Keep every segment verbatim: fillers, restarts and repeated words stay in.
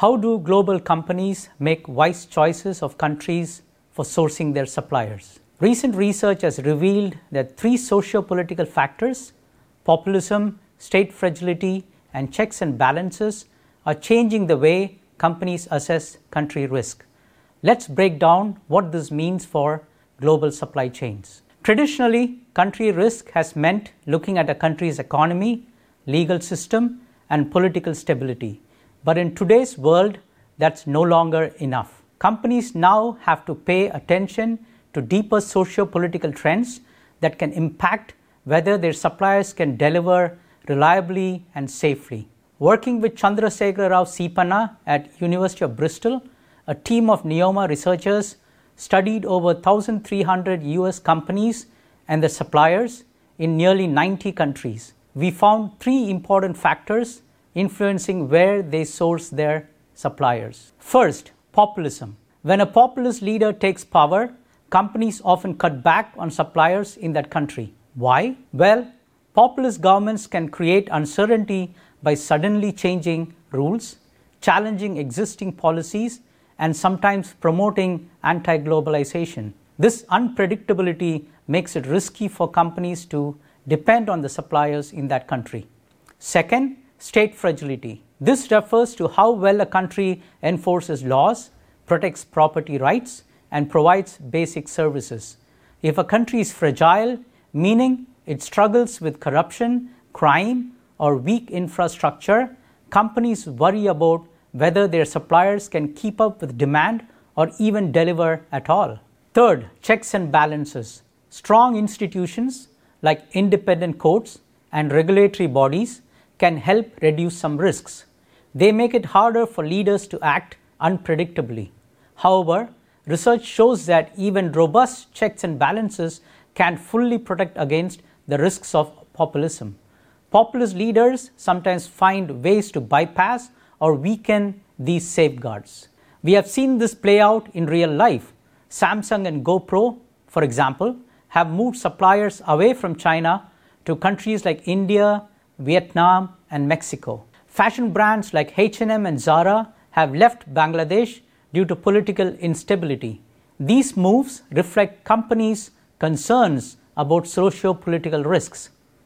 How do global companies make wise choices of countries for sourcing their suppliers? Recent research has revealed that three socio-political factors, populism, state fragility, and checks and balances, are changing the way companies assess country risk. Let's break down what this means for global supply chains. Traditionally, country risk has meant looking at a country's economy, legal system, and political stability. But in today's world, that's no longer enough. Companies now have to pay attention to deeper socio-political trends that can impact whether their suppliers can deliver reliably and safely. Working with Chandrasekhar Rao Seepanna at University of Bristol, a team of Neoma researchers studied over one thousand three hundred U S companies and their suppliers in nearly ninety countries. We found three important factors influencing where they source their suppliers. First, populism. When a populist leader takes power, companies often cut back on suppliers in that country. Why? Well, populist governments can create uncertainty by suddenly changing rules, challenging existing policies, and sometimes promoting anti-globalization. This unpredictability makes it risky for companies to depend on the suppliers in that country. Second, state fragility. This refers to how well a country enforces laws, protects property rights, and provides basic services. If a country is fragile, meaning it struggles with corruption, crime, or weak infrastructure, companies worry about whether their suppliers can keep up with demand or even deliver at all. Third, checks and balances. Strong institutions like independent courts and regulatory bodies can help reduce some risks. They make it harder for leaders to act unpredictably. However, research shows that even robust checks and balances can't fully protect against the risks of populism. Populist leaders sometimes find ways to bypass or weaken these safeguards. We have seen this play out in real life. Samsung and GoPro, for example, have moved suppliers away from China to countries like India, Vietnam, and Mexico. Fashion brands like H and M and Zara have left Bangladesh due to political instability. These moves reflect companies' concerns about socio-political risks.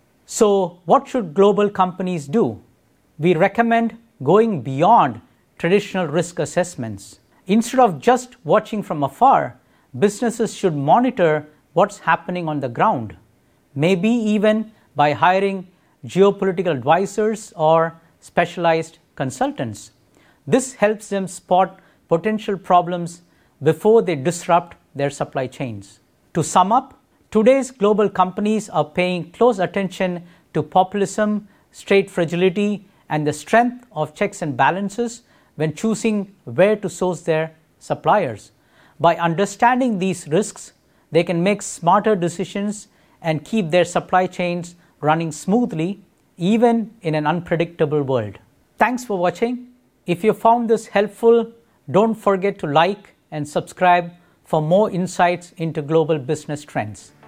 So, what should global companies do? We recommend going beyond traditional risk assessments. Instead of just watching from afar, businesses should monitor what's happening on the ground, maybe even by hiring geopolitical advisors or specialized consultants. This helps them spot potential problems before they disrupt their supply chains. To sum up, today's global companies are paying close attention to populism, state fragility, and the strength of checks and balances when choosing where to source their suppliers. By understanding these risks, they can make smarter decisions and keep their supply chains running smoothly, even in an unpredictable world. Thanks for watching. If you found this helpful, don't forget to like and subscribe for more insights into global business trends.